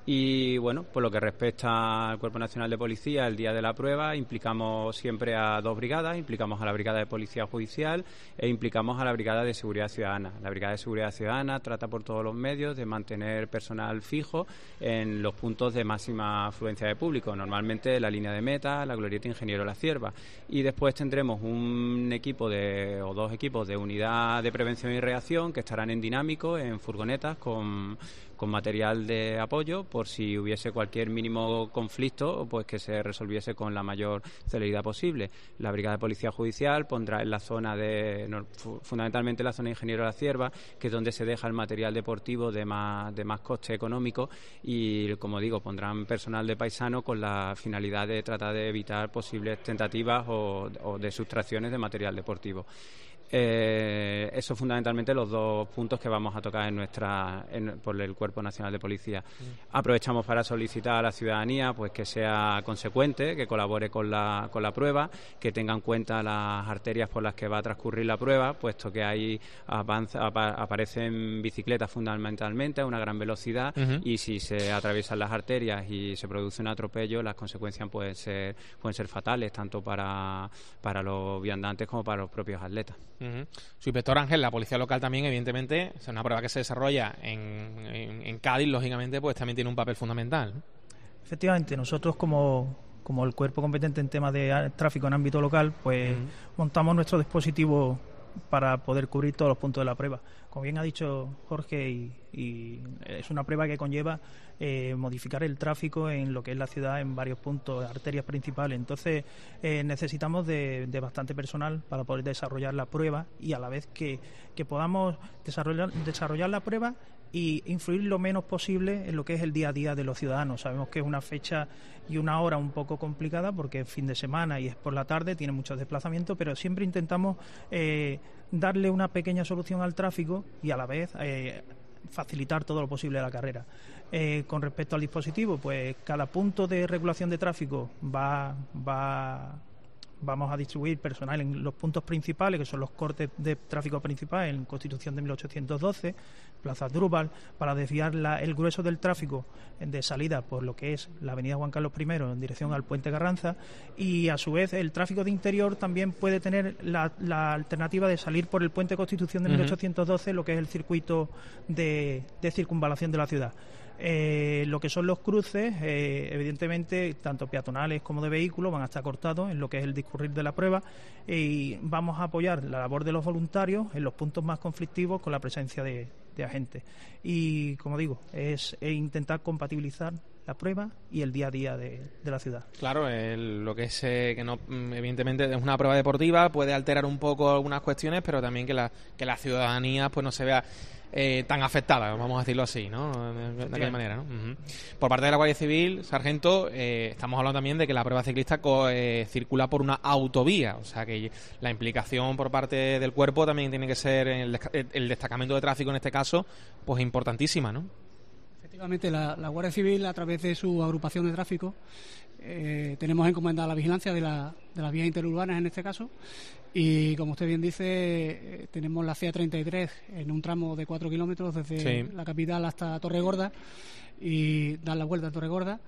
Y bueno, por lo que respecta al Cuerpo Nacional de Policía, el día de la prueba implicamos siempre a 2 brigadas, implicamos a la Brigada de Policía Judicial e implicamos a la Brigada de Seguridad Ciudadana. La Brigada de Seguridad Ciudadana trata por todos los medios de mantener personal fijo en los puntos de máxima afluencia de público, normalmente la línea de meta, la Glorieta Ingeniero La Cierva. Y después tendremos un equipo o 2 equipos de unidad de prevención y reacción que estarán en dinámico, en furgonetas con material de apoyo por si hubiese cualquier mínimo conflicto, pues que se resolviese con la mayor celeridad posible. La Brigada de Policía Judicial pondrá en la zona fundamentalmente la zona de Ingeniero La Cierva, que es donde se deja el material deportivo de más coste económico, y como digo, pondrán personal de paisano con la finalidad de tratar de evitar posibles tentativas o de sustracciones de material deportivo. Eso fundamentalmente los dos puntos que vamos a tocar por el Cuerpo Nacional de Policía. Aprovechamos para solicitar a la ciudadanía pues que sea consecuente, que colabore con la prueba, que tenga en cuenta las arterias por las que va a transcurrir la prueba, puesto que ahí aparecen bicicletas fundamentalmente a una gran velocidad y si se atraviesan las arterias y se produce un atropello, las consecuencias pueden ser fatales tanto para los viandantes como para los propios atletas. Su inspector Ángel, la policía local también, evidentemente, es una prueba que se desarrolla en Cádiz, lógicamente, pues también tiene un papel fundamental, ¿no? Efectivamente, nosotros como el cuerpo competente en temas de tráfico en ámbito local, pues montamos nuestro dispositivo para poder cubrir todos los puntos de la prueba. Como bien ha dicho Jorge, y es una prueba que conlleva modificar el tráfico en lo que es la ciudad en varios puntos, arterias principales. Entonces necesitamos de bastante personal para poder desarrollar la prueba y a la vez que podamos desarrollar la prueba y influir lo menos posible en lo que es el día a día de los ciudadanos. Sabemos que es una fecha y una hora un poco complicada porque es fin de semana y es por la tarde, tiene muchos desplazamientos, pero siempre intentamos darle una pequeña solución al tráfico y a la vez facilitar todo lo posible la carrera. Con respecto al dispositivo, pues cada punto de regulación de tráfico vamos a distribuir personal en los puntos principales, que son los cortes de tráfico principal en Constitución de 1812, Plaza Drúbal, para desviar el grueso del tráfico de salida por lo que es la avenida Juan Carlos I en dirección al Puente Carranza, y a su vez el tráfico de interior también puede tener la alternativa de salir por el Puente Constitución de 1812, lo que es el circuito de circunvalación de la ciudad. Lo que son los cruces, evidentemente, tanto peatonales como de vehículos, van a estar cortados en lo que es el discurrir de la prueba, y vamos a apoyar la labor de los voluntarios en los puntos más conflictivos con la presencia de agentes. Y, como digo, es intentar compatibilizar la prueba y el día a día de la ciudad. Claro, lo que es que no, evidentemente es una prueba deportiva, puede alterar un poco algunas cuestiones, pero también que la ciudadanía pues no se vea tan afectada, vamos a decirlo así, ¿no? De aquella manera, ¿no? Por parte de la Guardia Civil, sargento, estamos hablando también de que la prueba ciclista circula por una autovía, o sea que la implicación por parte del cuerpo también tiene que ser el destacamento de tráfico en este caso, pues importantísima, ¿no? Efectivamente, la Guardia Civil, a través de su agrupación de tráfico, tenemos encomendada la vigilancia de las vías interurbanas en este caso, y como usted bien dice, tenemos la CA33 en un tramo de 4 kilómetros desde la capital hasta Torregorda y dar la vuelta a Torregorda,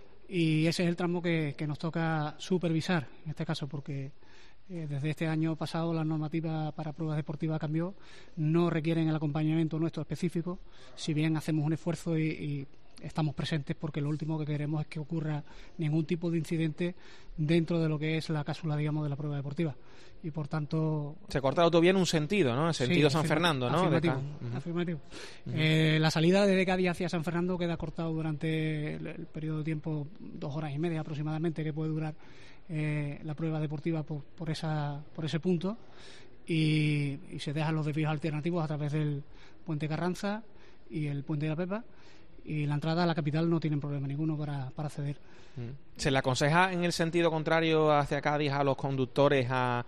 y ese es el tramo que nos toca supervisar en este caso, porque desde este año pasado la normativa para pruebas deportivas cambió, no requieren el acompañamiento nuestro específico, si bien hacemos un esfuerzo y estamos presentes, porque lo último que queremos es que ocurra ningún tipo de incidente dentro de lo que es la cápsula, digamos, de la prueba deportiva, y por tanto se corta la autovía en un sentido, ¿no? En sentido San Fernando, ¿no? Afirmativo. La salida desde Cádiz hacia San Fernando queda cortado durante el periodo de tiempo 2 horas y media aproximadamente que puede durar la prueba deportiva por ese punto, y se dejan los desvíos alternativos a través del Puente Carranza y el Puente de la Pepa, y la entrada a la capital no tienen problema ninguno para acceder. ¿Se le aconseja en el sentido contrario hacia Cádiz a los conductores a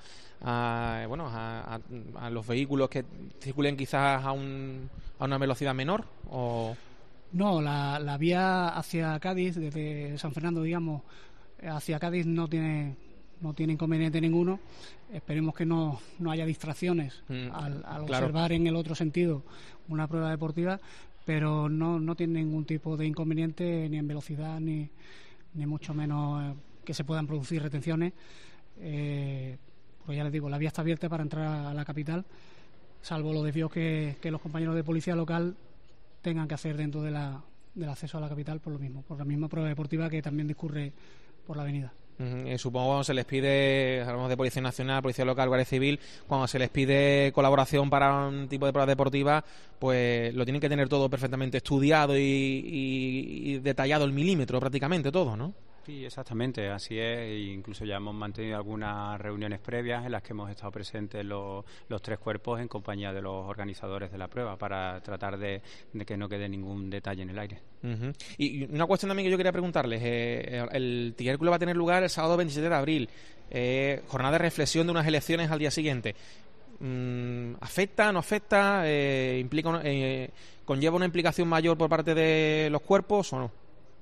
los vehículos que circulen quizás a una velocidad menor? ¿O? No, la vía hacia Cádiz, desde San Fernando, digamos, hacia Cádiz no tiene inconveniente ninguno. Esperemos que no haya distracciones al observar en el otro sentido una prueba deportiva, pero no tiene ningún tipo de inconveniente ni en velocidad ni mucho menos que se puedan producir retenciones, pues ya les digo, la vía está abierta para entrar a la capital, salvo los desvíos que los compañeros de policía local tengan que hacer dentro del acceso a la capital por la misma prueba deportiva que también discurre por la avenida. Supongo cuando se les pide, hablamos de Policía Nacional, Policía Local, Guardia Civil, cuando se les pide colaboración para un tipo de pruebas deportivas, pues lo tienen que tener todo perfectamente estudiado y detallado al milímetro prácticamente todo, ¿no? Sí, exactamente, así es. E incluso ya hemos mantenido algunas reuniones previas en las que hemos estado presentes los 3 cuerpos en compañía de los organizadores de la prueba para tratar de que no quede ningún detalle en el aire. Y una cuestión también que yo quería preguntarles, el Triérculo va a tener lugar el sábado 27 de abril, jornada de reflexión de unas elecciones al día siguiente. ¿Afecta, no afecta? ¿Conlleva una implicación mayor por parte de los cuerpos o no?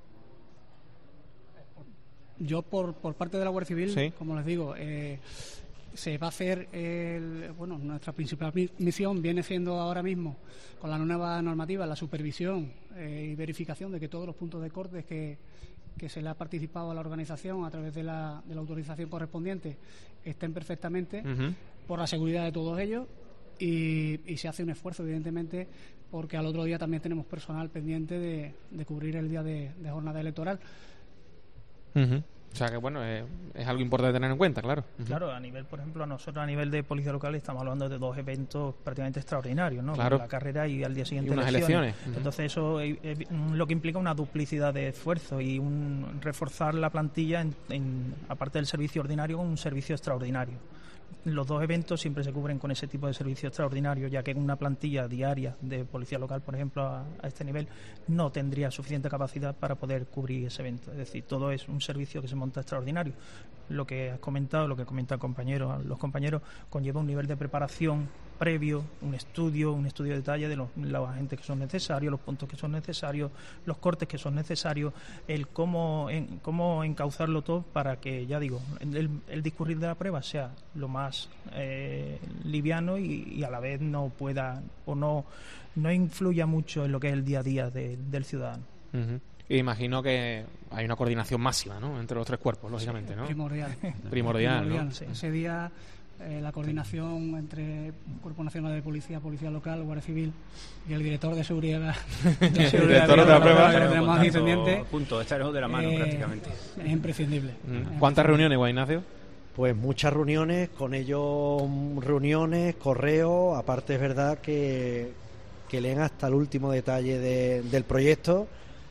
Yo, por parte de la Guardia Civil, sí, como les digo, se va a hacer, nuestra principal misión viene siendo ahora mismo, con la nueva normativa, la supervisión y verificación de que todos los puntos de cortes que se le ha participado a la organización a través de la autorización correspondiente estén perfectamente, por la seguridad de todos ellos, y se hace un esfuerzo, evidentemente, porque al otro día también tenemos personal pendiente de cubrir el día de jornada electoral. O sea que bueno, es algo importante tener en cuenta, claro. Claro, a nivel, por ejemplo, nosotros a nivel de policía local estamos hablando de 2 eventos prácticamente extraordinarios, ¿no? Claro. La carrera y al día siguiente y unas elecciones. Entonces eso lo que implica una duplicidad de esfuerzo y reforzar la plantilla aparte del servicio ordinario, con un servicio extraordinario. Los 2 eventos siempre se cubren con ese tipo de servicio extraordinario, ya que una plantilla diaria de policía local, por ejemplo, a este nivel, no tendría suficiente capacidad para poder cubrir ese evento. Es decir, todo es un servicio que se monta extraordinario. Lo que has comentado, lo que comentan los compañeros, conlleva un nivel de preparación previo, un estudio de detalle de los agentes que son necesarios, los puntos que son necesarios, los cortes que son necesarios, el cómo encauzarlo todo para que, ya digo, el discurrir de la prueba sea lo más liviano y a la vez no pueda o no influya mucho en lo que es el día a día del ciudadano. Y imagino que hay una coordinación máxima, ¿no?, entre los 3 cuerpos, lógicamente, ¿no? Primordial, ¿no? Sí. Ese día la coordinación entre Cuerpo Nacional de Policía, Policía Local, Guardia Civil y el director de seguridad el director de la prueba que tenemos aquí pendiente, juntos, echaremos de la mano prácticamente. Es imprescindible. ¿Cuántas reuniones, Juan Ignacio? Pues muchas reuniones, con ellos reuniones, correos. Aparte es verdad que leen hasta el último detalle del proyecto,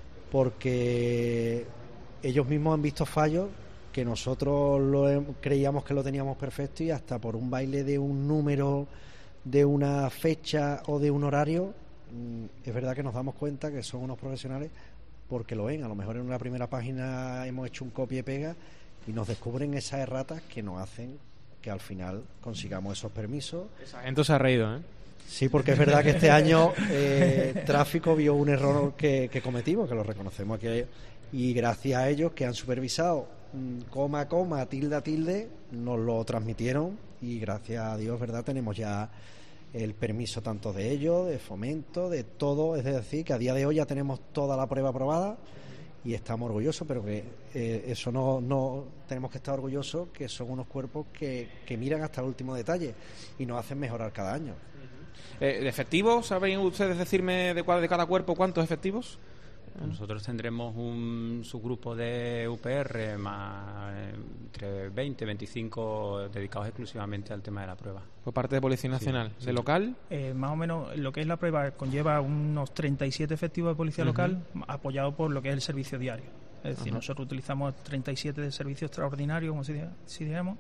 porque ellos mismos han visto fallos que nosotros creíamos que lo teníamos perfecto, y hasta por un baile de un número, de una fecha o de un horario, es verdad que nos damos cuenta que son unos profesionales porque lo ven. A lo mejor en una primera página hemos hecho un copia y pega y nos descubren esas erratas que nos hacen que al final consigamos esos permisos. Esa gente se ha reído, ¿eh? Sí, porque es verdad que este año Tráfico vio un error que cometimos, que lo reconocemos aquí, y gracias a ellos, que han supervisado coma, tilde, nos lo transmitieron, y gracias a Dios, verdad, tenemos ya el permiso tanto de ellos, de Fomento, de todo. Es decir, que a día de hoy ya tenemos toda la prueba aprobada y estamos orgullosos, pero que eso no tenemos que estar orgullosos, que son unos cuerpos que miran hasta el último detalle y nos hacen mejorar cada año. ¿De efectivos? ¿Saben ustedes decirme de cada cuerpo cuántos efectivos? Nosotros tendremos un subgrupo de UPR más entre 20 y 25 dedicados exclusivamente al tema de la prueba. Por parte de Policía Nacional. ¿De local? Más o menos lo que es la prueba conlleva unos 37 efectivos de Policía Local, apoyado por lo que es el servicio diario. Es decir, nosotros utilizamos 37 de servicio extraordinario, como si dijéramos,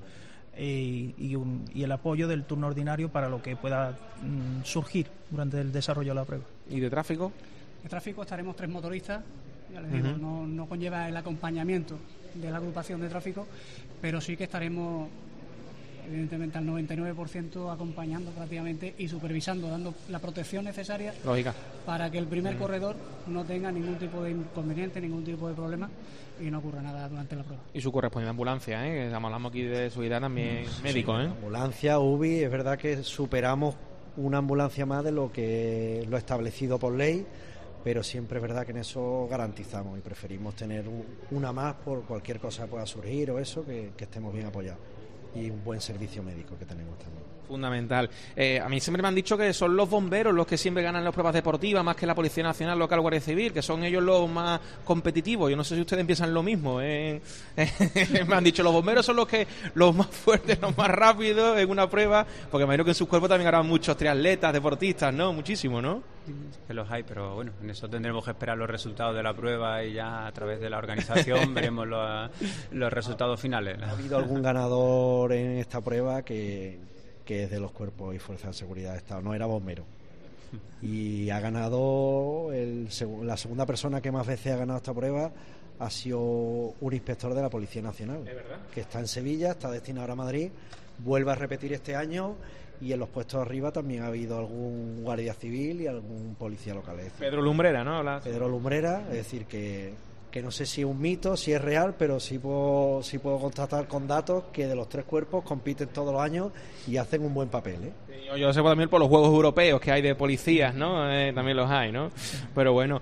y el apoyo del turno ordinario para lo que pueda surgir durante el desarrollo de la prueba. ¿Y de tráfico? De tráfico estaremos 3 motoristas, ya les digo, no conlleva el acompañamiento de la agrupación de tráfico, pero sí que estaremos evidentemente al 99% acompañando prácticamente y supervisando, dando la protección necesaria. Lógica. Para que el primer corredor no tenga ningún tipo de inconveniente, ningún tipo de problema y no ocurra nada durante la prueba. Y su correspondiente ambulancia, que estamos hablando aquí de seguridad también médico, Ambulancia, UBI, es verdad que superamos una ambulancia más de lo establecido por ley, pero siempre es verdad que en eso garantizamos y preferimos tener una más por cualquier cosa que pueda surgir o eso, que estemos bien apoyados, y un buen servicio médico que tenemos también. Fundamental. A mí siempre me han dicho que son los bomberos los que siempre ganan las pruebas deportivas, más que la Policía Nacional, Local, Guardia Civil, que son ellos los más competitivos. Yo no sé si ustedes piensan lo mismo. Me han dicho los bomberos son los más fuertes, los más rápidos en una prueba, porque me imagino que en sus cuerpos también habrá muchos triatletas, deportistas, ¿no? Muchísimo, ¿no? Que los hay, pero bueno, en eso tendremos que esperar los resultados de la prueba y ya a través de la organización veremos los resultados finales. ¿Ha habido algún ganador en esta prueba que es de los cuerpos y fuerzas de seguridad de Estado? No era bombero, y ha ganado la segunda persona que más veces ha ganado esta prueba ha sido un inspector de la Policía Nacional, ¿Es verdad? que está en Sevilla, está destinado ahora a Madrid, vuelve a repetir este año, y en los puestos arriba también ha habido algún guardia civil y algún policía local. Es decir, Pedro Lumbrera, ¿no? Pedro Lumbrera, es decir, que no sé si es un mito, si es real, pero sí puedo constatar con datos que de los 3 cuerpos compiten todos los años y hacen un buen papel, ¿eh? Yo lo sé también por los juegos europeos que hay de policías, ¿no? También los hay, ¿no? Pero bueno,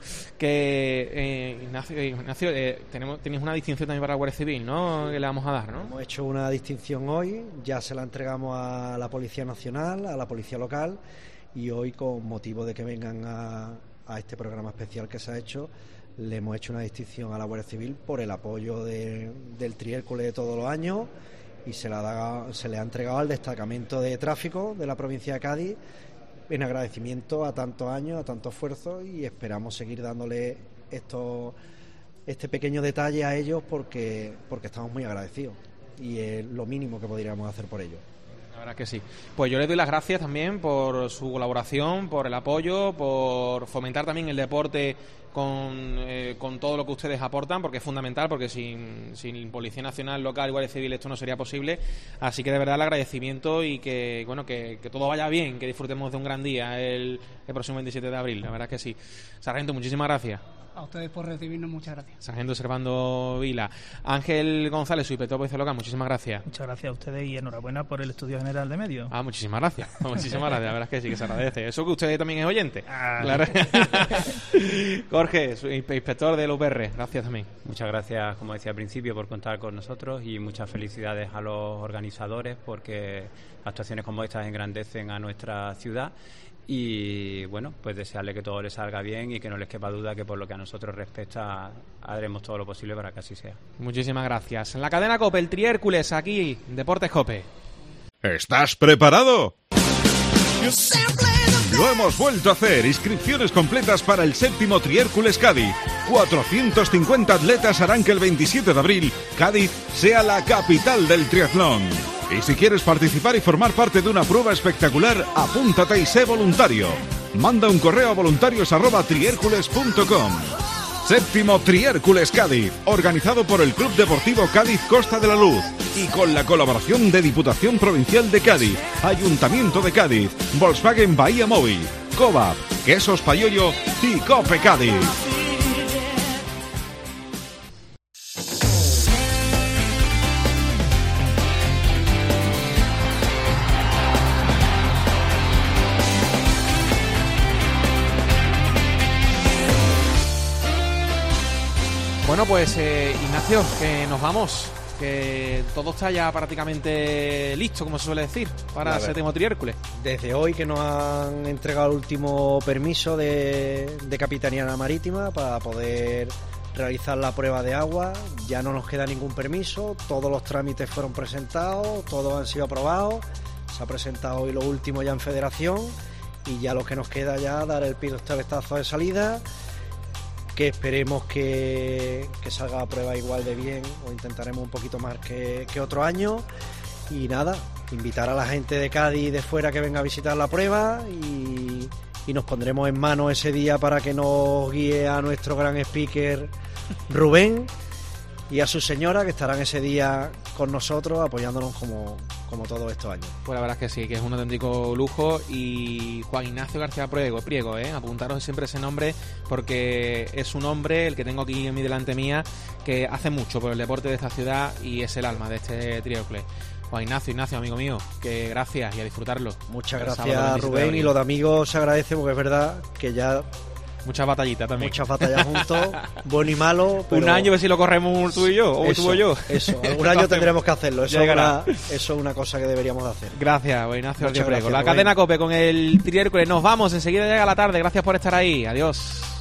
que Ignacio, tenéis una distinción también para la Guardia Civil, ¿no? Que le vamos a dar, ¿no? Hemos hecho una distinción hoy, ya se la entregamos a la Policía Nacional, a la Policía Local, y hoy, con motivo de que vengan a este programa especial que se ha hecho, le hemos hecho una distinción a la Guardia Civil por el apoyo del Triércules de todos los años, y se le ha entregado al destacamento de tráfico de la provincia de Cádiz en agradecimiento a tantos años, a tanto esfuerzo, y esperamos seguir dándole este pequeño detalle a ellos porque estamos muy agradecidos y es lo mínimo que podríamos hacer por ellos. La verdad que sí. Pues yo les doy las gracias también por su colaboración, por el apoyo, por fomentar también el deporte con todo lo que ustedes aportan, porque es fundamental, porque sin Policía Nacional, Local y Guardia Civil esto no sería posible. Así que de verdad el agradecimiento y que todo vaya bien, que disfrutemos de un gran día el próximo 27 de abril. La verdad que sí. Sargento, muchísimas gracias. A ustedes por recibirnos, muchas gracias. Sargento Servando Vila. Ángel González, su inspector de Policía Local, muchísimas gracias. Muchas gracias a ustedes y enhorabuena por el Estudio General de Medios. Muchísimas gracias. Muchísimas gracias. La verdad es que sí, que se agradece. Eso que usted también es oyente. Claro. Jorge, su inspector del UPR, gracias también. Muchas gracias, como decía al principio, por contar con nosotros, y muchas felicidades a los organizadores, porque actuaciones como estas engrandecen a nuestra ciudad. Y bueno, pues desearle que todo les salga bien y que no les quepa duda que por lo que a nosotros respecta haremos todo lo posible para que así sea. Muchísimas gracias. En la cadena COPE, el Triércules, aquí, Deportes COPE. ¿Estás preparado? Lo hemos vuelto a hacer. Inscripciones completas para el 7º Triércules Cádiz. 450 atletas harán que el 27 de abril Cádiz sea la capital del triatlón. Y si quieres participar y formar parte de una prueba espectacular, apúntate y sé voluntario. Manda un correo a voluntarios@triércules.com. 7º Triércules Cádiz, organizado por el Club Deportivo Cádiz Costa de la Luz y con la colaboración de Diputación Provincial de Cádiz, Ayuntamiento de Cádiz, Volkswagen Bahía Móvil, Cobap, Quesos Payollo y Cope Cádiz. Bueno, pues Ignacio, que nos vamos, que todo está ya prácticamente listo, como se suele decir, para el 7º Triércules. Desde hoy que nos han entregado el último permiso de Capitanía Marítima para poder realizar la prueba de agua, ya no nos queda ningún permiso, todos los trámites fueron presentados, todos han sido aprobados, se ha presentado hoy lo último ya en Federación y ya lo que nos queda ya dar el pistoletazo de salida, que esperemos que salga la prueba igual de bien o intentaremos un poquito más que otro año. Y nada, invitar a la gente de Cádiz y de fuera que venga a visitar la prueba y nos pondremos en mano ese día para que nos guíe a nuestro gran speaker Rubén y a su señora, que estarán ese día con nosotros apoyándonos como todos estos años. Pues la verdad es que sí, que es un auténtico lujo. Y Juan Ignacio García Priego, apuntaros siempre ese nombre, porque es un hombre, el que tengo aquí en mi delante mía, que hace mucho por el deporte de esta ciudad y es el alma de este Triércules. Juan Ignacio, amigo mío, que gracias y a disfrutarlo. Muchas gracias, Rubén, y lo de amigos se agradece porque es verdad que ya... Muchas batallitas también. Muchas batallas juntos, bueno y malo. Pero un año a ver si lo corremos tú y yo, o tú o yo. Eso, algún año tendremos que hacerlo. Eso es una cosa que deberíamos hacer. Gracias, Ignacio. La cadena COPE con el Triércules. Nos vamos, enseguida llega la tarde. Gracias por estar ahí. Adiós.